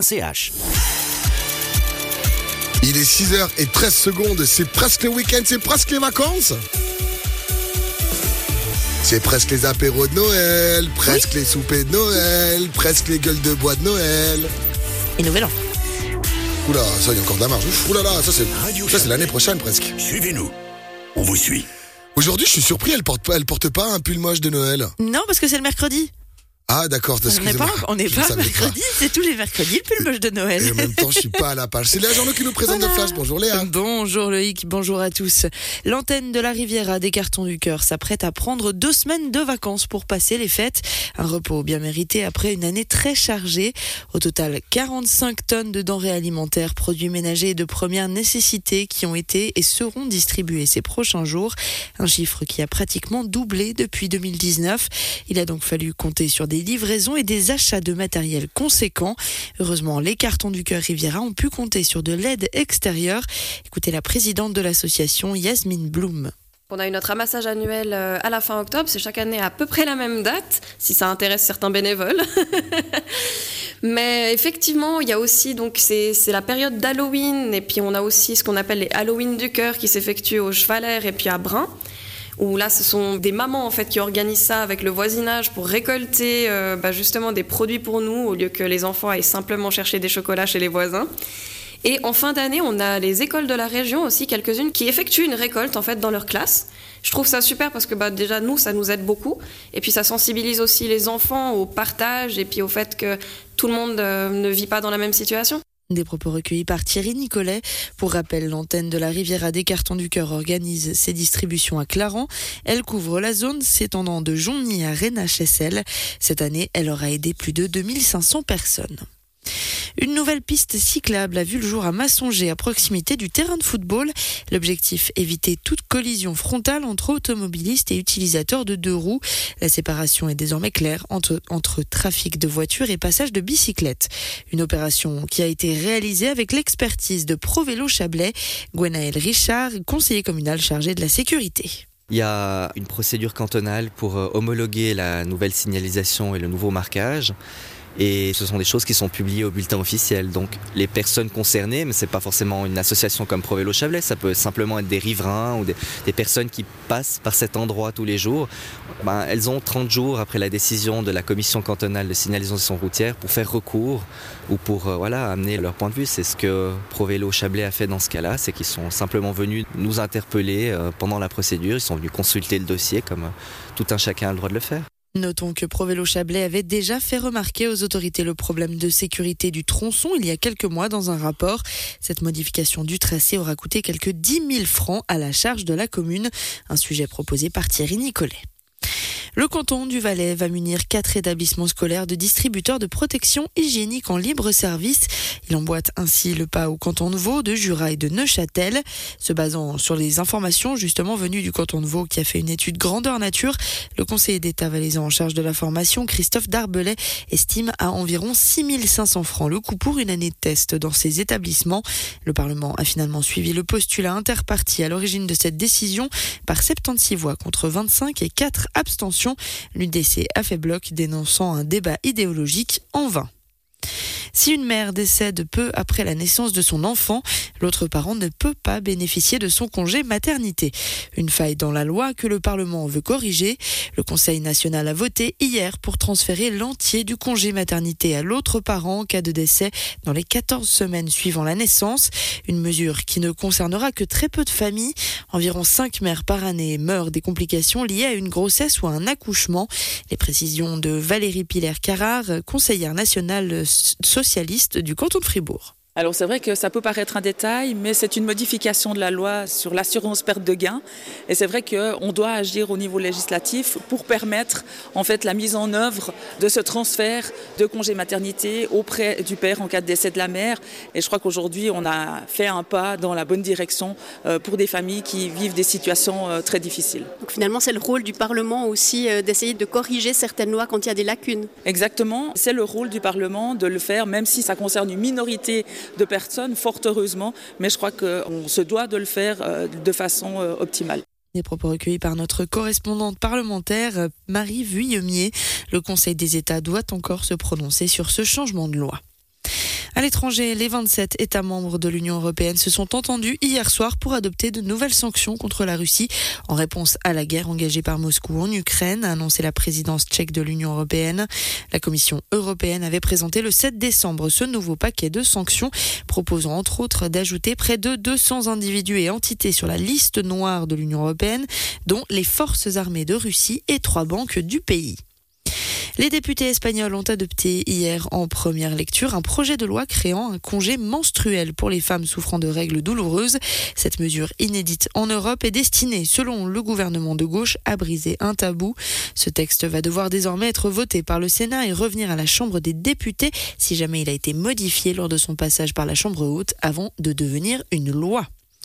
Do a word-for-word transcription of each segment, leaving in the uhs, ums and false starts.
C H. Il est six heures treize secondes, c'est presque le week-end, c'est presque les vacances. C'est presque les apéros de Noël, presque oui. les soupers de Noël, presque les gueules de bois de Noël. Et Nouvel An. Oula, ça, il y a encore de la marge. Ouf, oulala, ça, c'est, ça, c'est l'année prochaine presque. Suivez-nous, on vous suit. Aujourd'hui, je suis surpris, elle porte pas, elle porte pas un pull moche de Noël. Non, parce que c'est le mercredi. Ah d'accord, excusez-moi. On n'est pas, on n'est pas mercredi, pas. C'est tous les mercredis le pull moche de Noël. Et en même temps, je suis pas à la page. C'est Léa Journaux qui nous présente voilà. le flash. Bonjour Léa. Bonjour Loïc, bonjour à tous. L'antenne de la Riviera des Cartons du Cœur s'apprête à prendre deux semaines de vacances pour passer les fêtes. Un repos bien mérité après une année très chargée. Au total, quarante-cinq tonnes de denrées alimentaires, produits ménagers et de première nécessité qui ont été et seront distribués ces prochains jours. Un chiffre qui a pratiquement doublé depuis deux mille dix-neuf. Il a donc fallu compter sur des livraisons et des achats de matériel conséquents. Heureusement, les Cartons du Cœur Riviera ont pu compter sur de l'aide extérieure. Écoutez la présidente de l'association, Yasmine Blum. On a eu notre ramassage annuel à la fin octobre, c'est chaque année à peu près la même date, si ça intéresse certains bénévoles. Mais effectivement, il y a aussi, donc c'est, c'est la période d'Halloween, et puis on a aussi ce qu'on appelle les Halloween du cœur qui s'effectuent au Chevalère et puis à Brun. Où là, ce sont des mamans en fait qui organisent ça avec le voisinage pour récolter euh, bah, justement des produits pour nous au lieu que les enfants aillent simplement chercher des chocolats chez les voisins. Et en fin d'année, on a les écoles de la région aussi, quelques-unes, qui effectuent une récolte en fait dans leur classe. Je trouve ça super parce que bah, déjà nous, ça nous aide beaucoup. Et puis ça sensibilise aussi les enfants au partage et puis au fait que tout le monde euh, ne vit pas dans la même situation. Des propos recueillis par Thierry Nicolet. Pour rappel, l'antenne de la Riviera des Cartons du Cœur organise ses distributions à Clarens. Elle couvre la zone s'étendant de Jonny à Rennes-H-S-L. Cette année, elle aura aidé plus de deux mille cinq cents personnes. Une nouvelle piste cyclable a vu le jour à Massonger, à proximité du terrain de football. L'objectif, éviter toute collision frontale entre automobilistes et utilisateurs de deux roues. La séparation est désormais claire entre, entre trafic de voitures et passage de bicyclettes. Une opération qui a été réalisée avec l'expertise de ProVélo Chablais. Gwenaël Richard, conseiller communal chargé de la sécurité. Il y a une procédure cantonale pour homologuer la nouvelle signalisation et le nouveau marquage. Et ce sont des choses qui sont publiées au bulletin officiel. Donc les personnes concernées, mais c'est pas forcément une association comme ProVélo Chablais, ça peut simplement être des riverains ou des, des personnes qui passent par cet endroit tous les jours. Ben, elles ont trente jours après la décision de la commission cantonale de signalisation routière pour faire recours ou pour euh, voilà, amener leur point de vue. C'est ce que ProVélo Chablais a fait dans ce cas-là, c'est qu'ils sont simplement venus nous interpeller euh, pendant la procédure, ils sont venus consulter le dossier comme euh, tout un chacun a le droit de le faire. Notons que ProVélo Chablais avait déjà fait remarquer aux autorités le problème de sécurité du tronçon il y a quelques mois dans un rapport. Cette modification du tracé aura coûté quelques dix mille francs à la charge de la commune, un sujet proposé par Thierry Nicolet. Le canton du Valais va munir quatre établissements scolaires de distributeurs de protection hygiénique en libre service. Il emboîte ainsi le pas au canton de Vaud, de Jura et de Neuchâtel. Se basant sur les informations justement venues du canton de Vaud qui a fait une étude grandeur nature, le conseiller d'État valaisan en charge de la formation, Christophe Darbelay, estime à environ six mille cinq cents francs le coût pour une année de test dans ces établissements. Le Parlement a finalement suivi le postulat interparti à l'origine de cette décision par soixante-seize voix contre vingt-cinq et quatre abstentions. L'U D C a fait bloc, dénonçant un débat idéologique en vain. Si une mère décède peu après la naissance de son enfant, l'autre parent ne peut pas bénéficier de son congé maternité. Une faille dans la loi que le Parlement veut corriger. Le Conseil national a voté hier pour transférer l'entier du congé maternité à l'autre parent en cas de décès dans les quatorze semaines suivant la naissance. Une mesure qui ne concernera que très peu de familles. Environ cinq mères par année meurent des complications liées à une grossesse ou à un accouchement. Les précisions de Valérie Piller-Carrard, conseillère nationale socialiste du canton de Fribourg. Alors c'est vrai que ça peut paraître un détail, mais c'est une modification de la loi sur l'assurance perte de gain. Et c'est vrai qu'on doit agir au niveau législatif pour permettre en fait la mise en œuvre de ce transfert de congé maternité auprès du père en cas de décès de la mère. Et je crois qu'aujourd'hui on a fait un pas dans la bonne direction pour des familles qui vivent des situations très difficiles. Donc finalement c'est le rôle du Parlement aussi d'essayer de corriger certaines lois quand il y a des lacunes. Exactement, c'est le rôle du Parlement de le faire, même si ça concerne une minorité de personnes, fort heureusement, mais je crois qu'on se doit de le faire de façon optimale. Des propos recueillis par notre correspondante parlementaire, Marie Vuillemier. Le Conseil des États doit encore se prononcer sur ce changement de loi. À l'étranger, les vingt-sept États membres de l'Union européenne se sont entendus hier soir pour adopter de nouvelles sanctions contre la Russie en réponse à la guerre engagée par Moscou en Ukraine, a annoncé la présidence tchèque de l'Union européenne. La Commission européenne avait présenté le sept décembre ce nouveau paquet de sanctions, proposant entre autres d'ajouter près de deux cents individus et entités sur la liste noire de l'Union européenne, dont les forces armées de Russie et trois banques du pays. Les députés espagnols ont adopté hier en première lecture un projet de loi créant un congé menstruel pour les femmes souffrant de règles douloureuses. Cette mesure inédite en Europe est destinée, selon le gouvernement de gauche, à briser un tabou. Ce texte va devoir désormais être voté par le Sénat et revenir à la Chambre des députés si jamais il a été modifié lors de son passage par la Chambre haute avant de devenir une loi.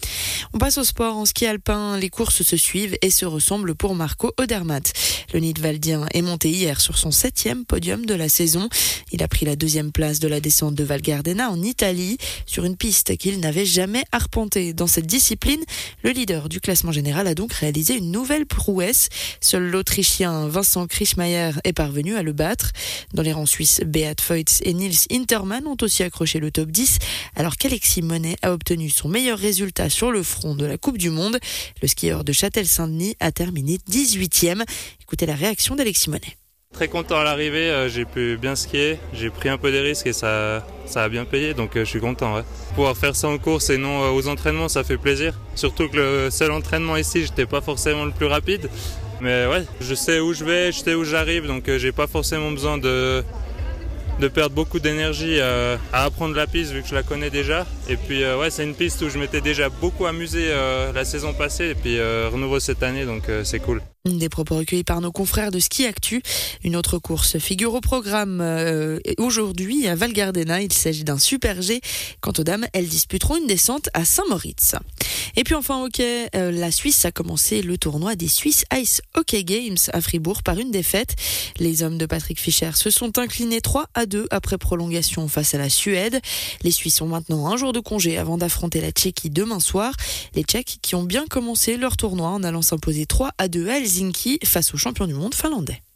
On passe au sport. En ski alpin, les courses se suivent et se ressemblent pour Marco Odermatt. Le Nidwaldien est monté hier sur son septième podium de la saison. Il a pris la deuxième place de la descente de Val Gardena en Italie, sur une piste qu'il n'avait jamais arpentée. Dans cette discipline, le leader du classement général a donc réalisé une nouvelle prouesse. Seul l'Autrichien Vincent Kriechmayr est parvenu à le battre. Dans les rangs suisses, Beat Feutz et Nils Hintermann ont aussi accroché le top dix, alors qu'Alexis Monet a obtenu son meilleur résultat sur le front de la Coupe du Monde. Le skieur de Châtel-Saint-Denis a terminé dix-huitième. Écoutez la réaction d'Alexis Monet. Très content à l'arrivée, euh, j'ai pu bien skier, j'ai pris un peu des risques et ça, ça a bien payé, donc euh, je suis content. Ouais. Pouvoir faire ça en course et non euh, aux entraînements, ça fait plaisir. Surtout que le seul entraînement ici, j'étais pas forcément le plus rapide. Mais ouais, je sais où je vais, je sais où j'arrive, donc euh, j'ai pas forcément besoin de... de perdre beaucoup d'énergie euh, à apprendre la piste vu que je la connais déjà. Et puis euh, ouais, c'est une piste où je m'étais déjà beaucoup amusé euh, la saison passée et puis euh, renouveau cette année, donc euh, c'est cool. Des propos recueillis par nos confrères de Ski Actu. Une autre course figure au programme euh, aujourd'hui à Val Gardena. Il s'agit d'un Super G. Quant aux dames, elles disputeront une descente à Saint-Moritz. Et puis enfin hockey, euh, la Suisse a commencé le tournoi des Swiss Ice Hockey Games à Fribourg par une défaite. Les hommes de Patrick Fischer se sont inclinés trois à deux après prolongation face à la Suède. Les Suisses ont maintenant un jour de congé avant d'affronter la Tchéquie demain soir. Les Tchèques qui ont bien commencé leur tournoi en allant s'imposer trois à deux à Helsinki face aux champions du monde finlandais.